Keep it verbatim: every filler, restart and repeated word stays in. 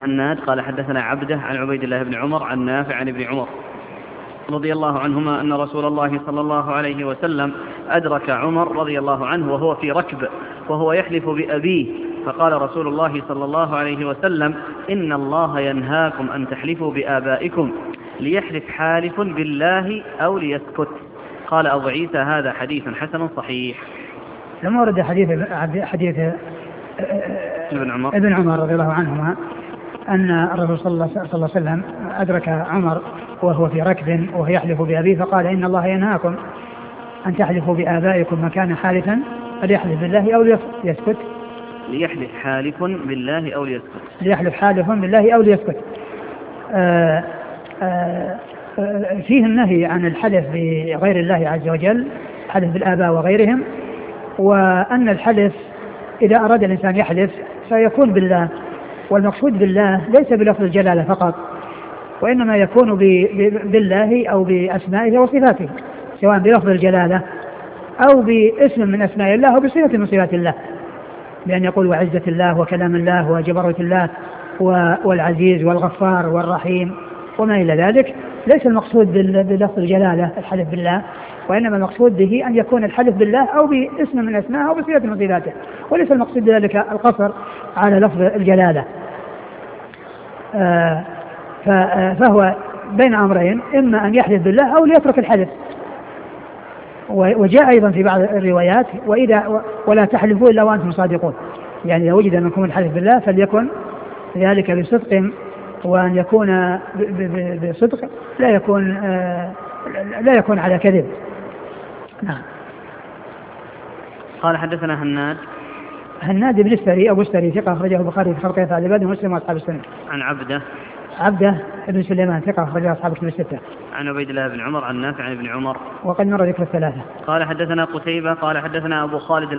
الناد قال حدثنا عبده عن عبيد الله بن عمر عن نافع عن ابن عمر رضي الله عنهما أن رسول الله صلى الله عليه وسلم أدرك عمر رضي الله عنه وهو في ركب وهو يحلف بأبيه، فقال رسول الله صلى الله عليه وسلم: إن الله ينهاكم أن تحلفوا بآبائكم، ليحلف حالف بالله أو ليسكت. قال أبو عيسى: هذا حديث حسن صحيح. لما ورد حديث حديث ابن عمر ابن عمر رضي الله عنهما أن الرسول صلى الله عليه وسلم أدرك عمر وهو في ركب وهو يحلف بأبيه، فقال: إن الله ينهاكم أن تحلفوا بآبائكم، من كان حالفا فليحلف بالله أو ليسكت. ليحلف حالف بالله أو ليسكت. ليحلف حالف بالله أو ليسكت. آآ آآ فيه النهي عن الحلف بغير الله عز وجل، حلف بالآباء وغيرهم، وأن الحلف إذا أراد الإنسان يحلف فيكون بالله، والمقصود بالله ليس بلفظ الجلالة فقط، وإنما يكون بالله أو بأسمائه وصفاته، سواء بلفظ الجلالة أو باسم من أسماء الله أو بصفة من صفات الله، بأن يقول: وعزة الله وكلام الله وجبروت الله والعزيز والغفار والرحيم وما إلى ذلك. ليس المقصود بلفظ الجلالة الحلف بالله، وإنما المقصود به أن يكون الحلف بالله أو باسم من أسمائه أو بصفة من صفاته، وليس المقصود بذلك القصر على لفظ الجلالة. آه فهو بين أمرين: إما أن يحلف بالله أو ليترك الحلف. وجاء أيضا في بعض الروايات: وإذا ولا تحلفوا إلا وأنتم صادقون، يعني إذا وجد منكم الحلف بالله فليكن ذلك بصدق، وأن يكون بصدق لا يكون آه لا يكون على كذب. نعم. قال حدثنا هناد هناد بن السري أبو السري ثقة أخرجه البخاري في خلق أفعال العباد ومسلم وأصحاب السنة. عن عبده عبده بن سليمان ثقة أخرجه أصحاب الكتب الستة. عن عبيد الله بن عمر عن نافع عن ابن عمر وقد مر ذكر الثلاثة. قال حدثنا قتيبة قال حدثنا أبو خالد